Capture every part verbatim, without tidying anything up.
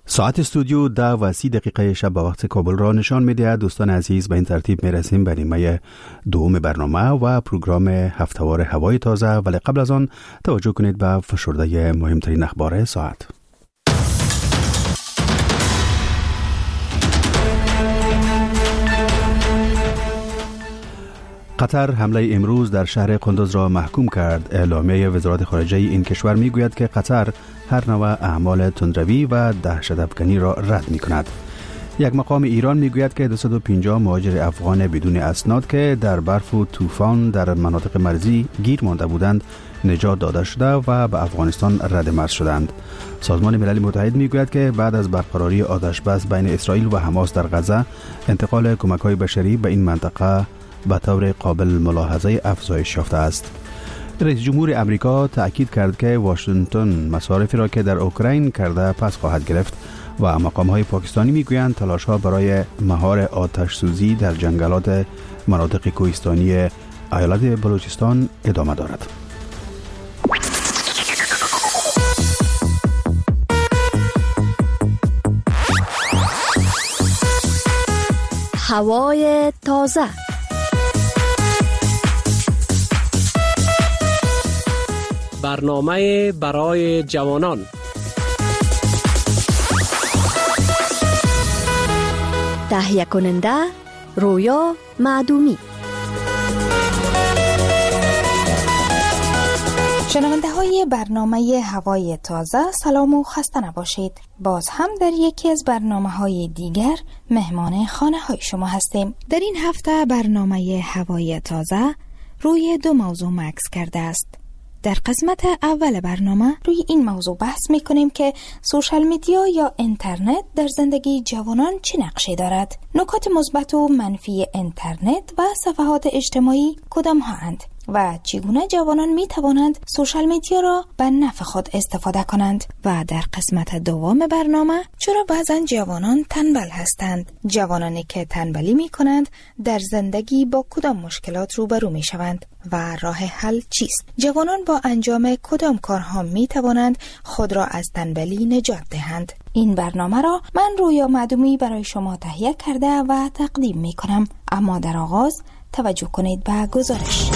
ساعت استودیو ده و سی دقیقه شب به وقت کابل را نشان می‌دهد. دوستان عزیز، به این ترتیب می‌رسیم به نیمه دوم برنامه و پروگرام هفته‌وار هوای تازه، ولی قبل از آن توجه کنید به فشرده مهمترین اخبار ساعت. قطر حمله امروز در شهر قندوز را محکوم کرد. اعلامیه وزارت خارجه این کشور میگوید که قطر هر نوع اعمال تندروی و دهشت‌افکنی را رد می‌کند. یک مقام ایران میگوید که دویست و پنجاه مهاجر افغان بدون اسناد که در برف و طوفان در مناطق مرزی گیر مانده بودند نجات داده شده و به افغانستان رد مرز شدند. سازمان ملل متحد میگوید که بعد از برقراری آتش بس بین اسرائیل و حماس در غزه، انتقال کمک‌های بشری به این منطقه به طور قابل ملاحظه افزایش یافته است. رئیس جمهور امریکا تأکید کرد که واشنگتن مصارفی را که در اوکراین کرده پس خواهد گرفت و مقام‌های پاکستانی میگویند تلاش‌ها برای مهار آتش سوزی در جنگلات مناطق کوهستانی ایالت بلوچستان ادامه دارد. هوای تازه. برنامه برای جوانان. تهیه کننده رویا معدومی. شنونده های برنامه هوای تازه، سلام و خسته نباشید. باز هم در یکی از برنامه های دیگر مهمان خانه های شما هستیم. در این هفته برنامه هوای تازه روی دو موضوع مکس کرده است. در قسمت اول برنامه روی این موضوع بحث میکنیم که سوشال میدیا یا اینترنت در زندگی جوانان چه نقشی دارد؟ نکات مثبت و منفی اینترنت و صفحات اجتماعی کدام هاند و چگونه جوانان می توانند سوشال میدیا را به نفع خود استفاده کنند؟ و در قسمت دوم برنامه چرا بعضن جوانان تنبل هستند؟ جوانانی که تنبلی می کنند در زندگی با کدام مشکلات روبرو می شوند و راه حل چیست؟ جوانان با انجام کدام کارها می توانند خود را از تنبلی نجات دهند؟ این برنامه را من رویا معدومی برای شما تهیه کرده و تقدیم می کنم. اما در آغاز توجه کنید به گزارش.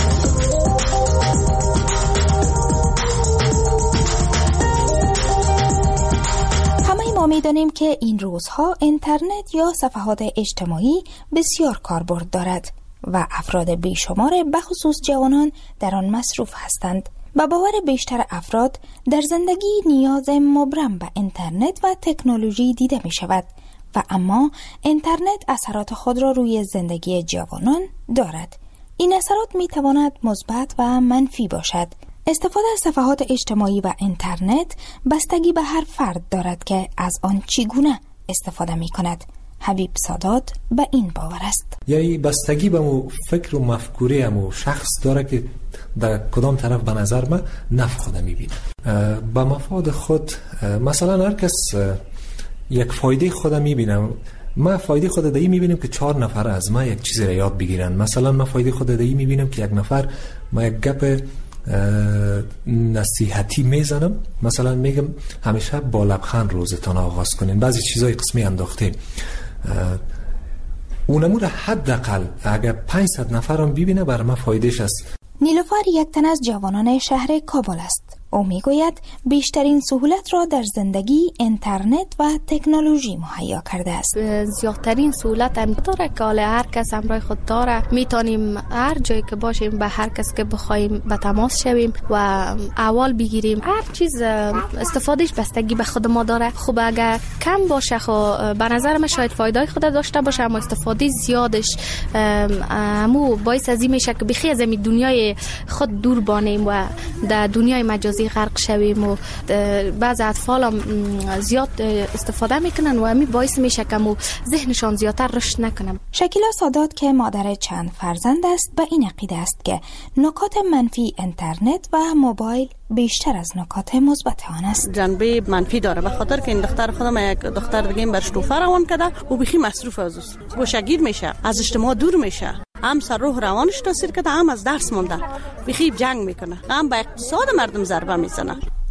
همه ما می‌دانیم که این روزها اینترنت یا صفحات اجتماعی بسیار کاربرد دارد و افراد بیشمار به خصوص جوانان در آن مصروف هستند. با باور بیشتر افراد در زندگی نیاز مبرم به اینترنت و تکنولوژی دیده می شود و اما اینترنت اثرات خود را روی زندگی جوانان دارد. این اثرات می تواند مثبت و منفی باشد. استفاده از صفحات اجتماعی و اینترنت بستگی به هر فرد دارد که از آن چگونه استفاده می کند. حبیب سادات به این باور است. یعنی بستگی به مو فکر و مفکوره مو شخص داره که در کدام طرف به نظر من نفع خود می بینه. به مفاد خود مثلا هر کس یک فایده خود می بینم. ما فایده خود دایی می بینم که چهار نفر از ما یک چیزی را یاد بگیرن. مثلا ما فایده خود دایی می بینم که یک نفر ما یک گپ نصیحتی میزنم، مثلا میگم همیشه با لبخند روزتان آغاز کنین، بعضی چیزای قسمی انداخته اونمو را حداقل اگر پانصد نفرم ببینه بر ما فایدهش است. نیلوفر یک تن از جوانان شهر کابل است. او میگوید بیشترین سهولت را در زندگی اینترنت و تکنولوژی مهیا کرده است. زیادترین سهولت هم داره که حالا هر کس همراه خود داره، میتونیم هر جایی که باشیم به هر کس که بخوایم به تماس شویم و احوال بگیریم. هر چیز استفادهش بستگی به خود ما داره. خب اگر کم باشه خب به نظر من شاید فایده خود داشته باشه، اما استفاده زیادش همو باعث از این میشه که بخی از این دنیای خود دور بانیم و در دنیای مجازی غرق شویم و بعض اطفال هم زیاد استفاده میکنن و همین باعث میشه که مو ذهنشان زیادتر رشد نکنه. شکیلا سادات که مادر چند فرزند است به این عقیده است که نکات منفی اینترنت و موبایل بیشتر از نکات مثبت آن است. جنبه منفی داره به خاطر که این دختر خودم یک دختر دیگه برش توفه روان کرده و بخی مصروف از اوست، گوشگیر میشه، از اجتماع دور میشه، هم سر روح روانش تاثیر کرده، هم از درس مونده، بخی جنگ میکنه، هم به اقتصاد مردم ضربه میزنه.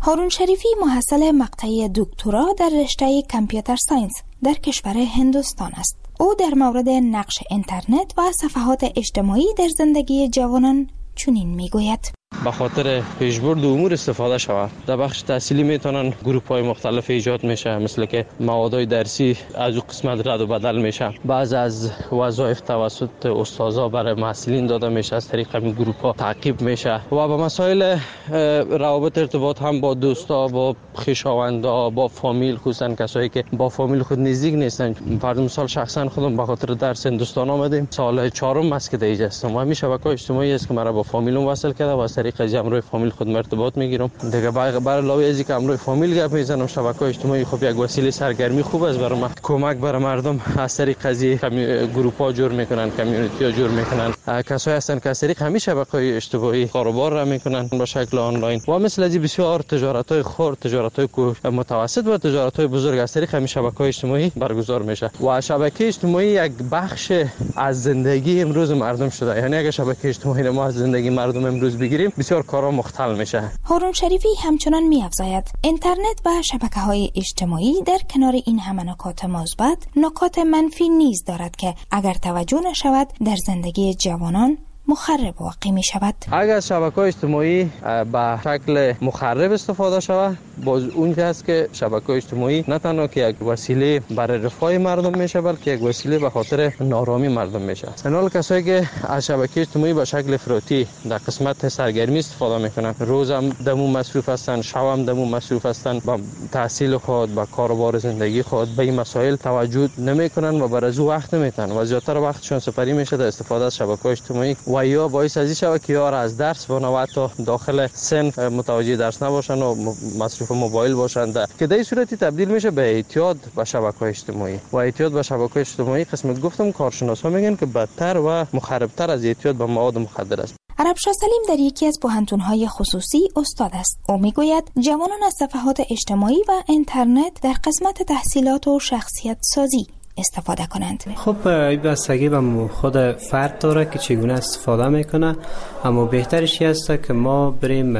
هارون شریفی محصل مقطع دکترا در رشته کامپیوتر ساینس در کشور هندوستان است. او در مورد نقش اینترنت و صفحات اجتماعی در زندگی جوانان چنین میگوید: به خاطر پیشبرد امور استفاده شود. در بخش تحصیلی میتونن گروپ های مختلف ایجاد میشه، مثل که موادهای درسی از او قسمت رد و بدل میشه. بعض از وظایف توسط استادا برای محصلین داده میشه، از طریق همین گروپ ها تعقیب میشه و به مسائل روابط ارتباط هم با دوستا، با خویشاوندا، با فامیل، خصوصا کسایی که با فامیل خود نزدیک نیستن. فرض مثال شخصا خودم به خاطر درس هندوستان آمدیم، سال چهارم است که در اینجا هستم و همین شبکه‌های اجتماعی است که مرا با فامیلم وصل کرده و از طریق از امروی فامیل خود ارتباط میگیرم. دیگه بر علاوه از اینکه امروی فامیل گپ میزنم، شبکه‌های اجتماعی خب یک وسیله سرگرمی خوب است برای من. کمک برای مردم از طریق از گروپ‌ها جور میکنن، کامیونیتی‌ها جور میکنن. کسایی هستن که از طریق همین شبکه‌های اجتماعی کاروبار را میکنن به شکل آنلاین و مثل از بسیار تجارت‌های خرد، تجارت‌های متوسط و تجارت‌های بزرگ از طریق همین شبکه‌های اجتماعی برگزار میشه و شبکه اجتماعی یک بخش از زندگی امروز مردم شده. یعنی اگه شبکه اجتماعی ما از زندگی مردم امروز بگیریم، بسیار کارا مختل میشه. هارون شریفی همچنان می‌افزاید اینترنت و شبکه‌های اجتماعی در کنار این همه نکات مثبت، نکات منفی نیز دارد که اگر توجه نشود در زندگی جوانان مخرب واقع می شود. اگر شبکه‌های اجتماعی به شکل مخرب استفاده شود، باز اون که هست که شبکه‌های اجتماعی نه تنها که یک وسیله برای رفاه مردم میشه، بلکه یک وسیله به خاطر نارامی مردم میشه. سنال کسایی که از شبکه اجتماعی به شکل افراطی در قسمت سرگرمی استفاده میکنن، روزم دمو مصروف هستن، شبم دمو مصروف هستن، با تحصیل خود، با کاروبار زندگی خود به این مسائل توجه نمیکنن و برای او وقت نمیتن و زیاتر وقتشون سپری میشه در استفاده از شبکه‌های اجتماعی و یا باعث از این شود که یار از درس و نوبت تا داخل سن متوجه درس نباشن و مصروف موبایل باشند، که در این صورتی تبدیل میشه به اعتیاد به شبکه‌های اجتماعی و اعتیاد به شبکه‌های اجتماعی قسمت گفتم کارشناسا میگن که بدتر و مخربتر از اعتیاد به مواد مخدر است. عربشاه سلیم در یکی از پوهنتون‌های خصوصی استاد است. او میگوید جوانان از صفحات اجتماعی و اینترنت در قسمت تحصیلات و شخصیت سازی استفاده کنند. خب این بستگی به خود فرد داره که چگونه استفاده میکنه، اما بهترش است که ما بریم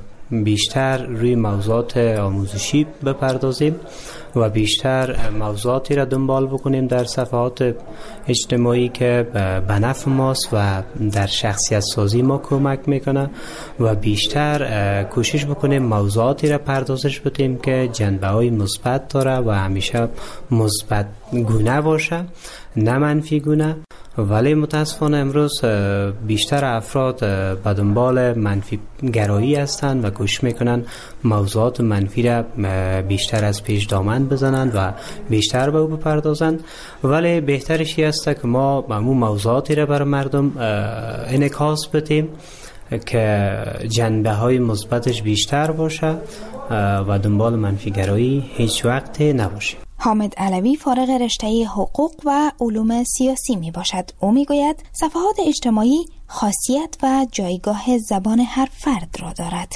بیشتر روی موضوعات آموزشی بپردازیم و بیشتر موضوعاتی را دنبال بکنیم در صفحات اجتماعی که به نفع ماست و در شخصیت سازی ما کمک میکنه و بیشتر کوشش بکنیم موضوعاتی را پردازش بدیم که جنبه های مثبت داره و همیشه مثبت گونه باشه، نه منفی گونه. ولی متاسفانه امروز بیشتر افراد به دنبال منفی گرایی هستند و کوشش میکنن موضوعات منفی را بیشتر از پیش دامن بزنند و بیشتر به او بپردازند. ولی بهترش است که ما همون موضوعاتی را برای مردم انعکاس بدیم که جنبه های مثبتش بیشتر باشه و دنبال منفی گرایی هیچ وقت نباشه. حامد علوی فارغ رشته حقوق و علوم سیاسی می باشد. او می گوید صفحات اجتماعی خاصیت و جایگاه زبان هر فرد را دارد.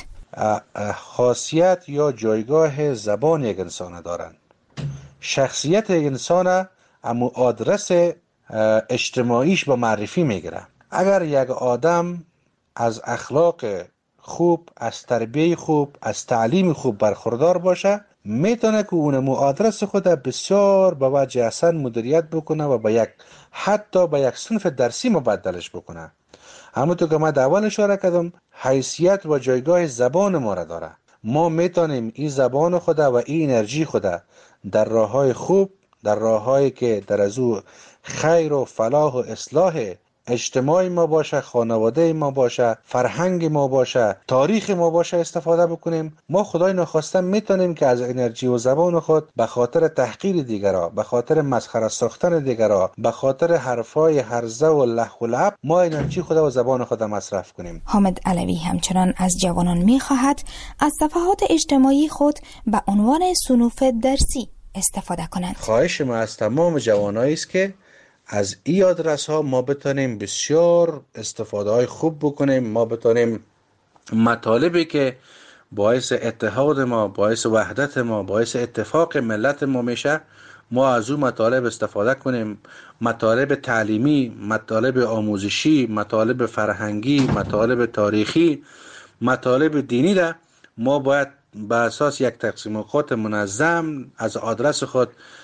خاصیت یا جایگاه زبان یک انسان دارند. شخصیت یک انسان امو آدرس اجتماعیش با معرفی می گیره. اگر یک آدم از اخلاق خوب، از تربیه خوب، از تعلیم خوب برخوردار باشه، میتونه که اونمو آدرس خود بسیار با وجه احسن مدیریت بکنه و با یک حتی با یک صنف درسی مبدلش بکنه. همونطور که من در اول اشاره کردم، حیثیت و جایگاه زبان ما را داره. ما میتونیم این زبان خود و این انرژی خود در راههای خوب، در راههایی که در از او خیر و فلاح و اصلاح اجتماعی ما باشه، خانواده ما باشه، فرهنگ ما باشه، تاریخ ما باشه استفاده بکنیم. ما خدای نخواسته میتونیم که از انرژی و زبان خود به خاطر تحقیر دیگرها، به خاطر مسخره ساختن دیگرها، به خاطر حرفای هرزه و لح و لعب ما انرژی خود و زبان خود مصرف کنیم. حامد علوی همچنان از جوانان میخواهد از صفحات اجتماعی خود به عنوان صنوف درسی استفاده کنند. خواهش ما از تمام جوانایی است که از این آدرس ها ما بتونیم بسیار استفاده های خوب بکنیم. ما بتونیم مطالبی که باعث اتحاد ما، باعث وحدت ما، باعث اتفاق ملت ما میشه، ما از اون مطالب استفاده کنیم. مطالب تعلیمی، مطالب آموزشی، مطالب فرهنگی، مطالب تاریخی، مطالب دینی را ما باید به اساس یک تقسیم اوقات منظم از آدرس خود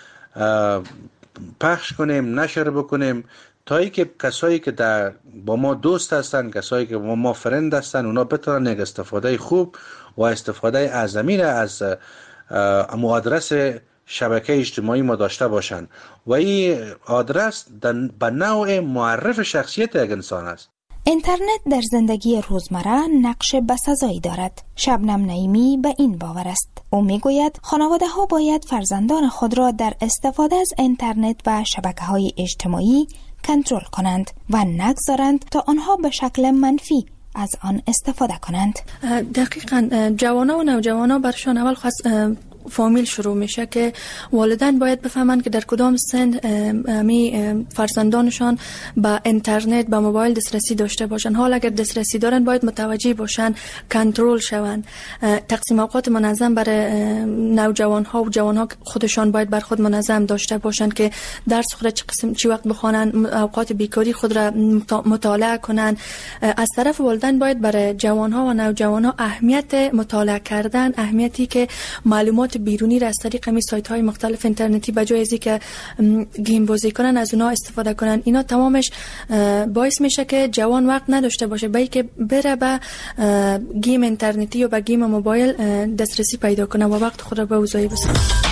پخش کنیم، نشر بکنیم، تا ای که کسایی که در با ما دوست هستن، کسایی که با ما فرند هستن، اونا بتونن یک استفاده خوب و استفاده اعظمی را از آدرس شبکه اجتماعی ما داشته باشند و این آدرس به نوع معرف شخصیت یک انسان است. اینترنت در زندگی روزمره نقش بسزایی دارد. شبنم نعیمی به این باور است. او میگوید خانواده ها باید فرزندان خود را در استفاده از اینترنت و شبکه های اجتماعی کنترل کنند و نگذارند تا آنها به شکل منفی از آن استفاده کنند. دقیقاً جوانا و نوجوانا برشان اول خاص فامیل شروع میشه که والدین باید بفهمند که در کدام سن می فرزندانشان با اینترنت با موبایل دسترسی داشته باشن. حالا اگر دسترسی دارن باید متوجه باشن، کنترل شوند. تقسیم اوقات منظم برای نوجوان ها و جوان ها خودشان باید بر خود منظم داشته باشند که درس خود چه قسم چی وقت بخوانند، اوقات بیکاری خود را مطالعه کنند. از طرف والدین باید برای جوان ها و نوجوان ها اهمیت مطالعه کردن، اهمیتی که معلومات بیرونی را از طریق می سایت های مختلف اینترنتی بجای از اینکه گیم بازی کنن از اونها استفاده کنن، اینا تمامش باعث میشه که جوان وقت نداشته باشه به اینکه بره به گیم اینترنتی یا به گیم موبایل دسترسی پیدا کنه و وقت خود را به اوضاعی بسازه.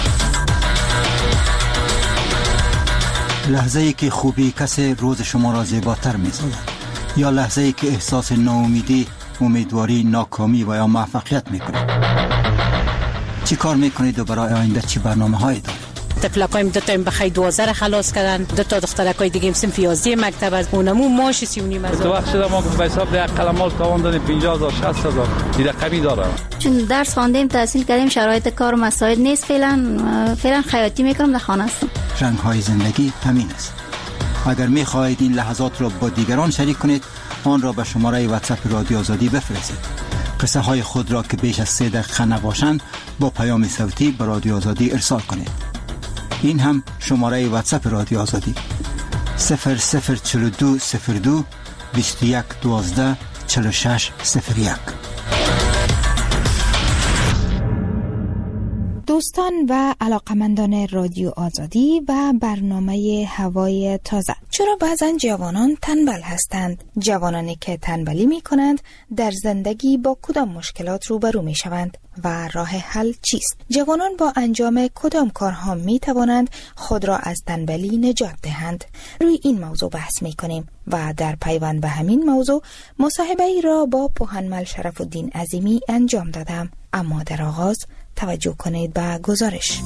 لحظه ای که خوبی کسی روز شما را زیباتر می‌سازد یا لحظه ای که احساس ناامیدی، امیدواری، ناکامی و یا موفقیت می‌کنید. چی کار میکنید و برای آینده چی برنامه هایی دارید؟ تفلقایم دو تا این بخی دوازده خلاص کردن، دو تا دخترکای دیگه هم صنف یازده مکتب از اونمو ماش سی و نیم هزار. تو وقت شده ما به حساب ده قلمال تاوان دادیم پنجاه هزار شصت هزار دیگه کمی داره. چون درس خواندیم تحصیل کردیم شرایط کار مساعد نیست، فعلا فعلا خیاطی میکنم در خانه هستم. رنگ های زندگی همین است. اگر میخواهید این لحظات را با دیگران شریک کنید آن را به شماره واتساپ رادیو آزادی بفرستید. قصه های خود را که بیش از سه دقیقه نباشند با پیام صوتی به رادیو آزادی ارسال کنید. این هم شماره واتساپ رادیو آزادی صفر صفر چهل و دو صفر دو بیست و یک دوازده چهل و شش صفر یک. دوستان و علاقمندان رادیو آزادی و برنامه هوای تازه، چرا بعضا جوانان تنبل هستند؟ جوانانی که تنبلی می کنند در زندگی با کدام مشکلات روبرو می شوند و راه حل چیست؟ جوانان با انجام کدام کارها می توانند خود را از تنبلی نجات دهند؟ روی این موضوع بحث می کنیم و در پیوند به همین موضوع مصاحبه ای را با پوهنمل شرف الدین عظیمی انجام دادم. اما در آغاز توجه کنید به گزارش.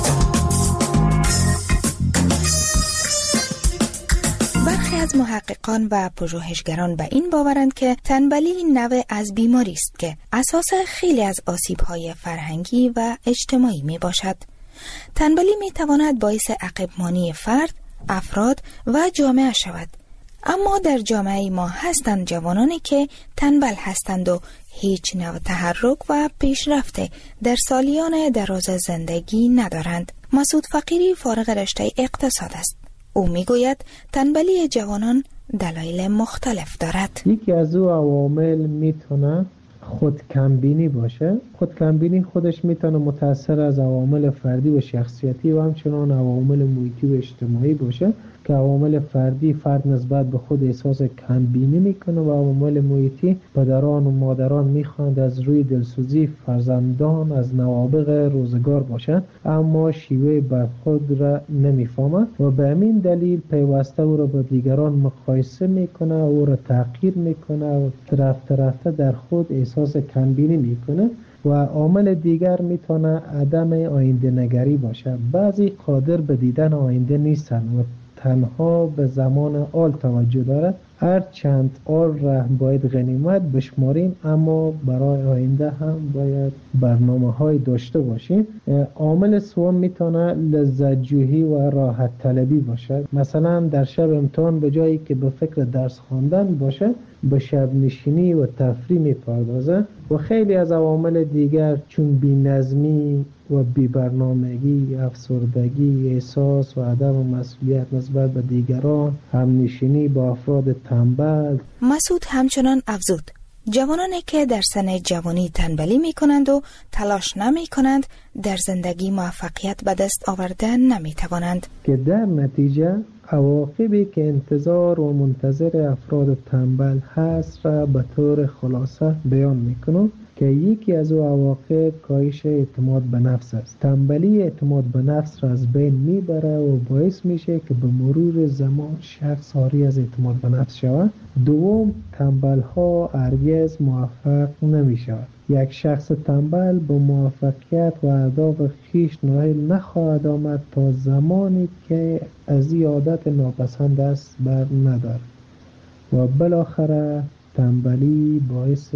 برخی از محققان و پژوهشگران به این باورند که تنبلی نوع از بیماری است که اساس خیلی از آسیب‌های فرهنگی و اجتماعی می باشد. تنبلی می تواند باعث عقب‌مانی فرد، افراد و جامعه شود. اما در جامعه ما هستند جوانانی که تنبل هستند و هیچ نوع تحرک و پیشرفت در سالیان دراز زندگی ندارند. مسعود فقیری فارغ رشته اقتصاد است. او میگوید تنبلی جوانان دلایل مختلف دارد. یکی از او عوامل میتونه خود کمبینی باشه. خود کمبینی خودش میتونه متأثر از عوامل فردی و شخصیتی و همچنان عوامل محیطی و اجتماعی باشه که عوامل فردی فرد نسبت به خود احساس کمبینی میکنه و عوامل محیطی پدران و مادران میخواند از روی دلسوزی فرزندان از نوابغ روزگار باشند اما شیوه برخورد را نمیفهمند و به همین دلیل پیوسته او را با دیگران مقایسه میکنه، او را تحقیر میکنه و رفته رفته در خود احساس کمبینی میکنه. و عامل دیگر میتونه عدم آینده نگری باشه. بعضی قادر به دیدن آینده نیستن و تنها به زمان آل توجه دارد. هر چند آل را باید غنیمت بشماریم اما برای آینده هم باید برنامه های داشته باشیم. عامل سوم میتونه لذت جویی و راحت طلبی باشه. مثلا در شب امتحان به جایی که به فکر درس خواندن باشه به شب نشینی و تفریح میپردازه. و خیلی از عوامل دیگر چون بی‌نظمی و بی‌برنامگی، افسردگی، احساس و عدم مسئولیت نسبت به دیگران، همنشینی با افراد تنبل. مسعود همچنان افزود جوانانی که در سن جوانی تنبلی می کنند و تلاش نمی کنند در زندگی موفقیت به دست آوردن نمی توانند. که در نتیجه عواقبی که انتظار و منتظر افراد تنبل هست را به طور خلاصه بیان می کنم که یکی از او عواقب کاهش اعتماد به نفس است. تنبلی اعتماد به نفس را از بین میبره و باعث میشه که به مرور زمان شخص عاری از اعتماد به نفس شود. دوم، تنبل ها هرگز موفق نمی شود. یک شخص تنبل به موفقیت و اهداف خویش نائل نخواهد آمد تا زمانی که از این عادت ناپسند است بر ندارد و بالاخره تنبلی باعث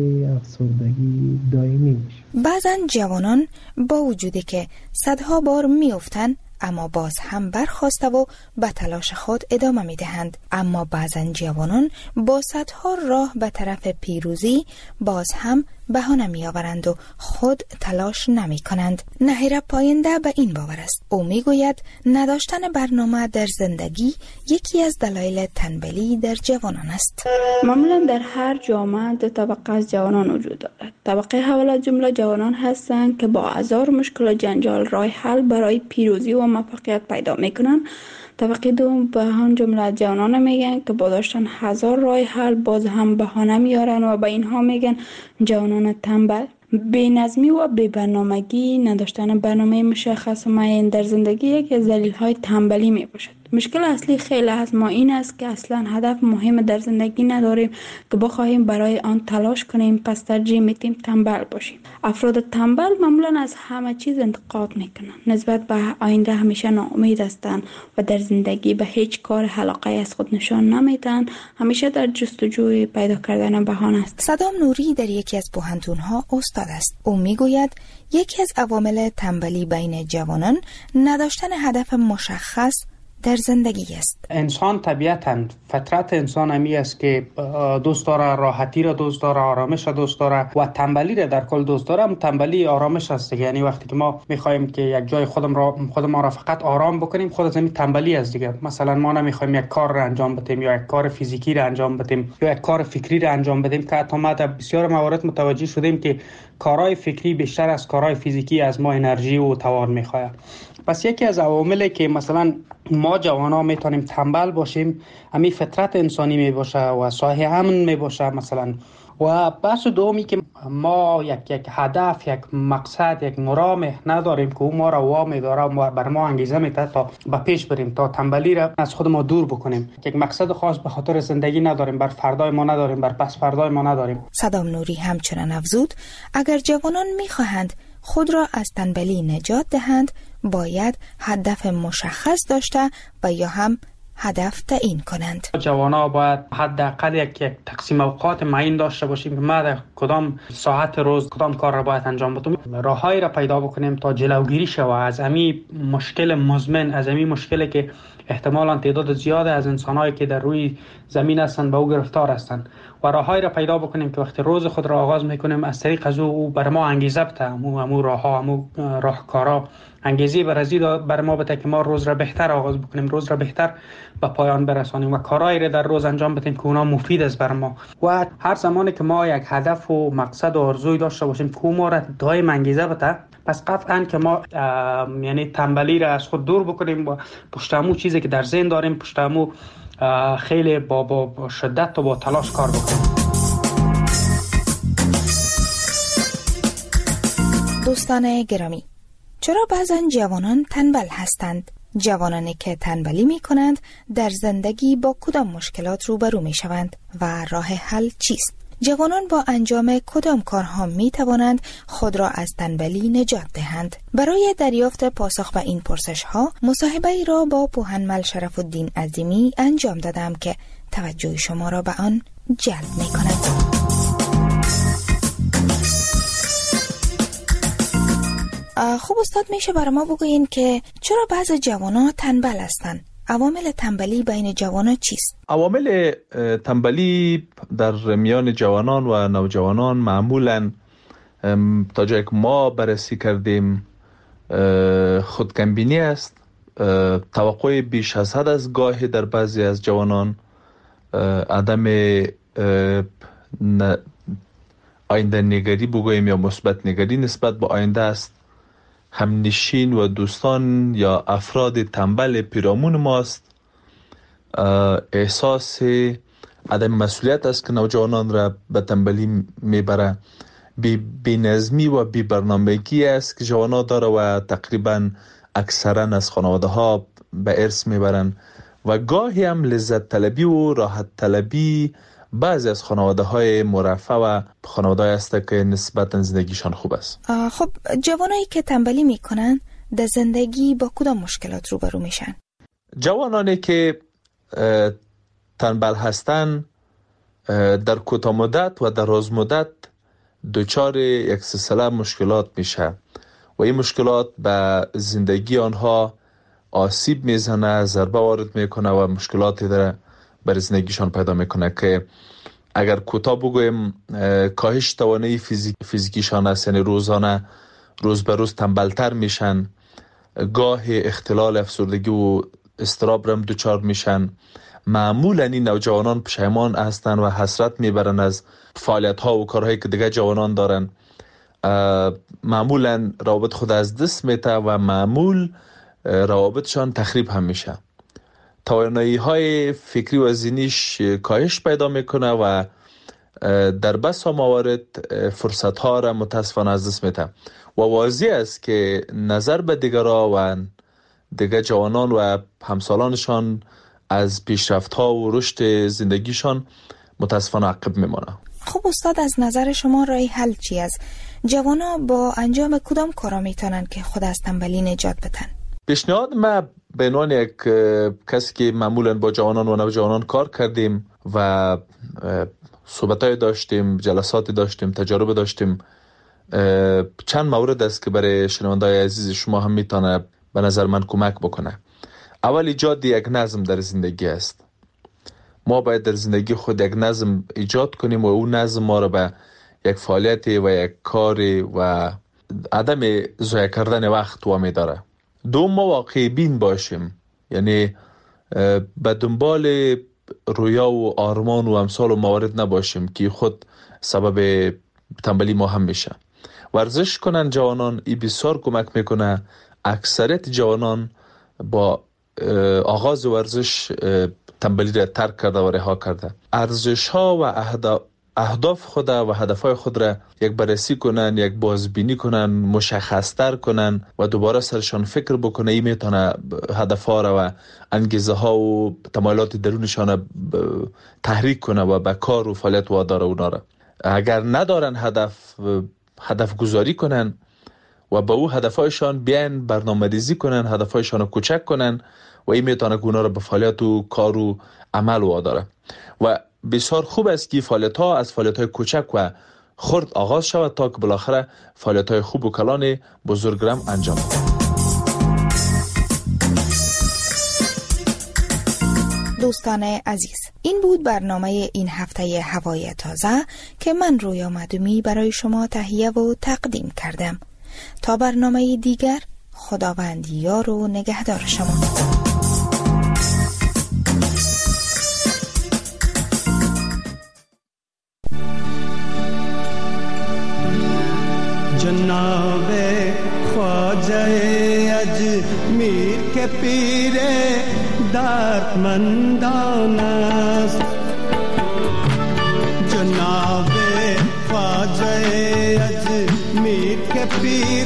افسردگی دائمی میشه. بعضا جوانان با وجودی که صدها بار میافتند اما باز هم برخاسته و به تلاش خود ادامه میدهند. اما بعضا جوانان با صدها راه به طرف پیروزی باز هم بهانه می آورند و خود تلاش نمی کنند. نهیره پاینده به این باور است. او می گوید نداشتن برنامه در زندگی یکی از دلایل تنبلی در جوانان است. معمولا در هر جامعه دو طبقه از جوانان وجود دارد. طبقه اول از جمله جوانان هستند که با هزار مشکل و جنجال راه حل برای پیروزی و موفقیت پیدا می کنند. طبقه دوم به هم جمله جوانان میگن که با داشتن هزار راه حل باز هم بهانه میارن و به اینها میگن جوانان تنبل. بی‌نظمی و بی‌برنامگی، نداشتن برنامه مشخص و معین در زندگی یکی از دلایل تنبلی می باشد. مشکل اصلی خیلی از ما این است که اصلا هدف مهم در زندگی نداریم که بخواهیم برای آن تلاش کنیم، پس ترجیح میدیم تنبل باشیم. افراد تنبل معمولا از همه چیز انتقاد میکنند، نسبت به آینده همیشه ناامید هستند و در زندگی به هیچ کار علاقه از خود نشان نمیدن، همیشه در جستجوی پیدا کردن بهانه است. صدام نوری در یکی از پوهنتون‌ها استاد است. او میگوید یکی از عوامل تنبلی بین جوانان نداشتن هدف مشخص در زندگی است. انسان طبیعتاً فطرت انسان همی است که دوست داره راحتی را دوست داره، آرامش را دوست داره و تنبلی را در کل دوست داره. تنبلی آرامش است، یعنی وقتی که ما میخوایم که یک جای خودم را خود ما را فقط آرام بکنیم، خود از همین تنبلی است دیگه. مثلا ما نمیخوایم یک کار را انجام بدیم یا یک کار فیزیکی را انجام بدیم یا یک کار فکری را انجام بدیم که حتی ما در بسیار موارد متوجه شدیم که کارهای فکری بیشتر از کارهای فیزیکی از ما انرژی و توان میخواد. پس یکی از عواملی که مثلا ما جوانا میتونیم تنبل باشیم همین فطرت انسانی می باشه و صاحب امن می باشه مثلا. و بحث دومی که ما یک یک هدف، یک مقصد، یک مرام نداریم که او ما را وامی داره و بر ما انگیزه میده تا به پیش بریم، تا تنبلی را از خود ما دور بکنیم. یک مقصد خاص به خاطر زندگی نداریم، بر فردای ما نداریم، بر پس فردای ما نداریم. صدام نوری همچنان افزود اگر جوانان میخواهند خود را از تنبلی نجات دهند باید هدف مشخص داشته و یا هم هدف تعیین کنند. جوانا باید حداقل یک یک تقسیم اوقات معین داشته باشیم که ما در کدام ساعت روز کدام کار را باید انجام بدیم. راههایی را پیدا بکنیم تا جلوگیری شود از همین مشکل مزمن، از همین مشکلی که احتمالاً تعداد زیاد از انسان‌هایی که در روی زمین هستند به او گرفتار هستند و راههایی را پیدا بکنیم که وقتی روز خود را آغاز میکنیم از طریق از او بر ما انگیزه بده، همو همو راهها، همو راهکارا انگیزه بر ازی بر ما بده که ما روز را بهتر آغاز بکنیم، روز را بهتر به پایان برسانیم و کارهایی را در روز انجام بدیم که اونا مفید است بر ما. و هر زمانی که ما یک هدف و مقصد و آرزوی داشته باشیم که ما را دائم انگیزه بده، پس قطعاً که ما یعنی تنبلی را از خود دور بکنیم و پشت همون چیزی که در ذهن داریم پشت همون خیلی با, با, با شدت و با تلاش کار بکنیم. دوستان گرامی، چرا بعضا جوانان تنبل هستند؟ جوانانی که تنبلی می کنند در زندگی با کدام مشکلات روبرو می شوند و راه حل چیست؟ جوانان با انجام کدام کارها می توانند خود را از تنبلی نجات دهند؟ برای دریافت پاسخ به این پرسش ها مصاحبه ای را با پوهنمل شرف الدین عظیمی انجام دادم که توجه شما را به آن جلب می کند. خوب استاد، میشه برای ما بگوین که چرا بعض جوانان تنبل هستند؟ عوامل تنبلی بین جوانان چیست؟ عوامل تنبلی در میان جوانان و نوجوانان معمولاً تا جایی که ما بررسی کردیم خودکمبینی است، توقع بیش از حد از گاهی در بعضی از جوانان، عدم آینده نگری بگوییم یا مثبت نگری نسبت به آینده است. همنشین و دوستان یا افراد تنبل پیرامون ماست. احساس عدم مسئولیت است که نوجوانان را به تنبلی میبره. بی, بی نظمی و بی برنامگی است که جوانان داره و تقریبا اکثرا از خانواده ها به ارث میبرن و گاهی هم لذت طلبی و راحت طلبی بعضی از خانواده های مرفه و خانواده های است که نسبتا زندگیشان خوب است. خب جوانایی که تنبلی میکنن در زندگی با کدام مشکلات روبرو میشن؟ جوانانی که تنبل هستن در کوتاه مدت و در دراز مدت دچار یک سلسله مشکلات میشه و این مشکلات به زندگی آنها آسیب میزنه، ضربه وارد میکنه و مشکلاتی در بر زندگیشان پیدا میکنه که اگر کوتاه بگویم کاهش توانایی فیزیک فیزیکیشان است، یعنی روزانه روز به روز تنبلتر میشن، گاه اختلال افسردگی و اضطراب رم دچار میشن. معمولا این نوجوانان پشیمان هستن و حسرت میبرن از فعالیت ها و کارهایی که دیگه جوانان دارن. معمولا روابط خود از دست میته و معمول روابطشان تخریب هم میشه. توانایی های فکری و ذهنیش کاهش پیدا میکنه و در بسا موارد فرصت ها را متاسفانه از دست میته و واضح است که نظر به دیگرها و دیگر جوانان و همسالانشان از پیشرفت ها و رشد زندگیشان متاسفانه عقب میمانه. خب استاد، از نظر شما راه حل چی است؟ جوانا با انجام کدام کارا میتونن که خود از تنبلی نجات بدن؟ پیشنهاد ما به عنوان یک کسی که معمولا با جوانان و نوجوانان کار کردیم و صحبتای داشتیم، جلساتی داشتیم، تجارب داشتیم، چند مورد است که برای شنونده‌های عزیز شما هم میتونه به نظر من کمک بکنه. اول ایجاد یک نظم در زندگی است. ما باید در زندگی خود یک نظم ایجاد کنیم و اون نظم ما رو به یک فعالیت و یک کار و عدم ضایع کردن وقت وامی داره. دوم، ما واقعی بین باشیم، یعنی به دنبال رویا و آرمان و امثال و موارد نباشیم که خود سبب تنبلی ما هم میشه. ورزش کنن جوانان، این بسیار کمک میکنه. اکثریت جوانان با آغاز ورزش تنبلی را ترک کرده و رها کرده. ارزش ها و اهداف خود و هدفهای خود را یک بررسی کنن، یک بازبینی کنن، مشخص‌تر کنن و دوباره سرشان فکر بکنه. این میتونه هدفها را و انگیزه ها و تمایلات درونشان تحریک کنه و به کار و فعالیت واداره اونا را. اگر ندارن هدف، هدف گذاری کنن و با او هدفهایشان بیان برنامه‌ریزی کنن، هدفهایشان رو کوچک کنن و این میتونه اونا را به فعالیت و کار و عمل واداره. و بسیار خوب است که فعالیت ها از فعالیت های کوچک و خرد آغاز شود تا که بالاخره فعالیت های خوب و کلان بزرگ را انجام دهد. دوستان عزیز، این بود برنامه این هفته هوای تازه که من رویا مدومی برای شما تهیه و تقدیم کردم. تا برنامه دیگر، خداوند یار و نگهدار شما. جناب خواجه اجمیر کے پیر دردمندان است، جناب خواجه اجمیر کے پیر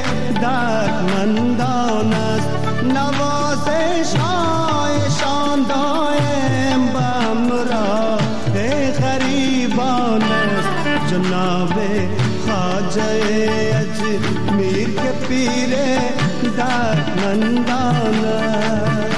دردمندان است، نوازش هایشان دائم به همراه غریبان است، جناب خواجه اجمیر کے پیر دردمندان است.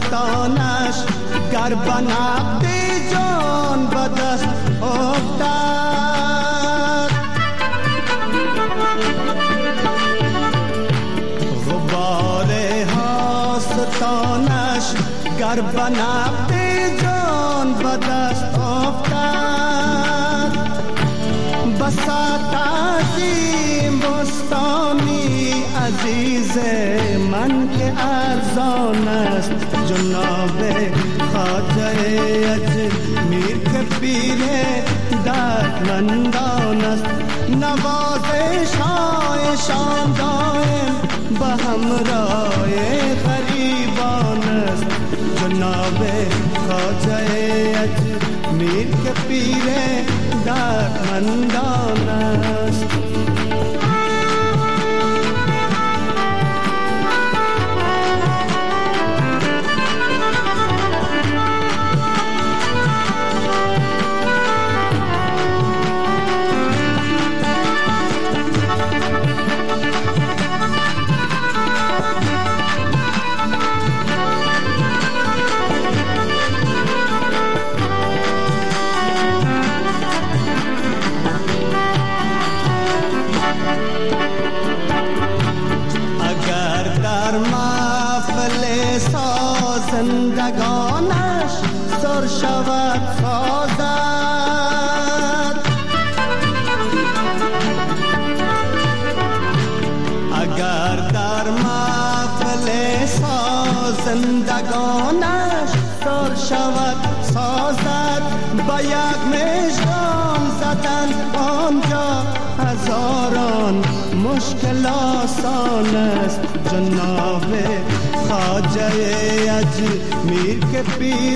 گر بنابدی جان بدست افتاد گلستانش گر به نقد جان به دست افتد بسات عظیم بستانی عزیز من که ارزان است جناب خواجه اجمیر که پیر دردمندان است نوازش هایشان دائم به همراه غریبان است جناب خواجه اجمیر که پیر دردمندان است زندگانش سر شود سازد اگر در محفل زندگانش سر شود سازد با یک مژگان زدن آنجا هزاران مشکل آسان است جناب خواجه اجمیر که پیر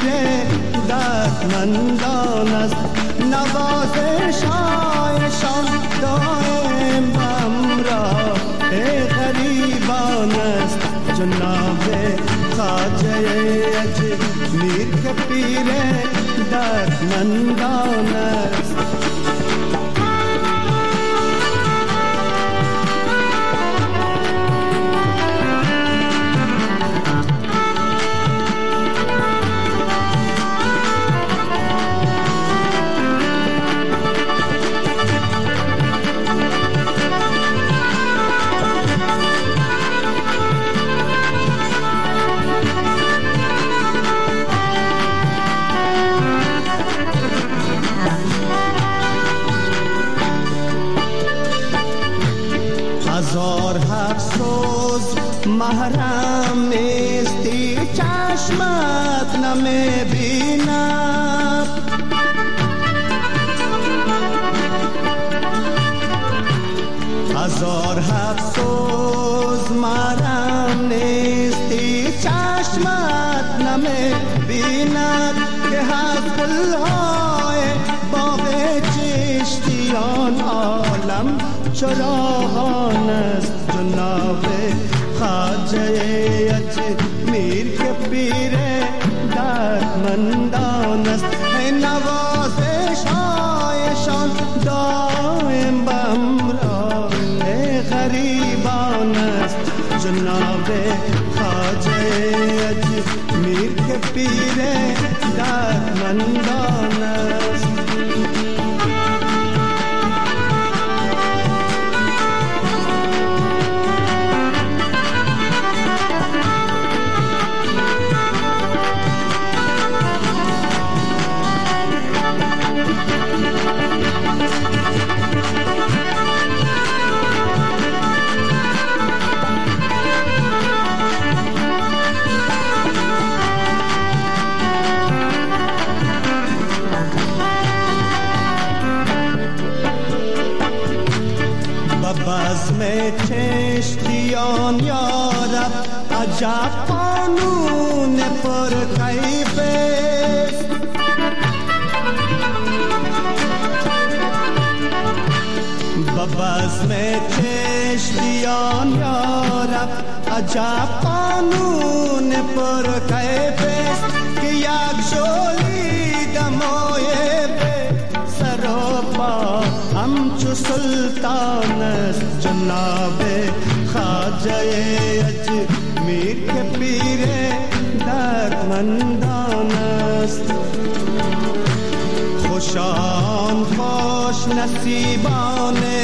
دردمندان است نوازش هایشان دائم همراه غریبان است جناب خواجه اجمیر که پیر دردمندان است محرم نیستی چشمت نمیبینم هزار افسوس محرم نیستی چشمت نمیبیند که حسب‌الهای باغ چشتیان عالم چراغان است جناب خواجه اجمیر که پیر دردمندان است نوازش هایشان دائم به همراه غریبان است جناب خواجه اجمیر که پیر دردمندان است چشتیان یارب عجب قانون پر کیفه ببزم چشتیان یارب عجب قانون پر کیفه که یک شولی دمای به سر و پا همچو سلطان است جناب خواجه اجمیر که پیر دردمندان است خوشان خوش نصیبان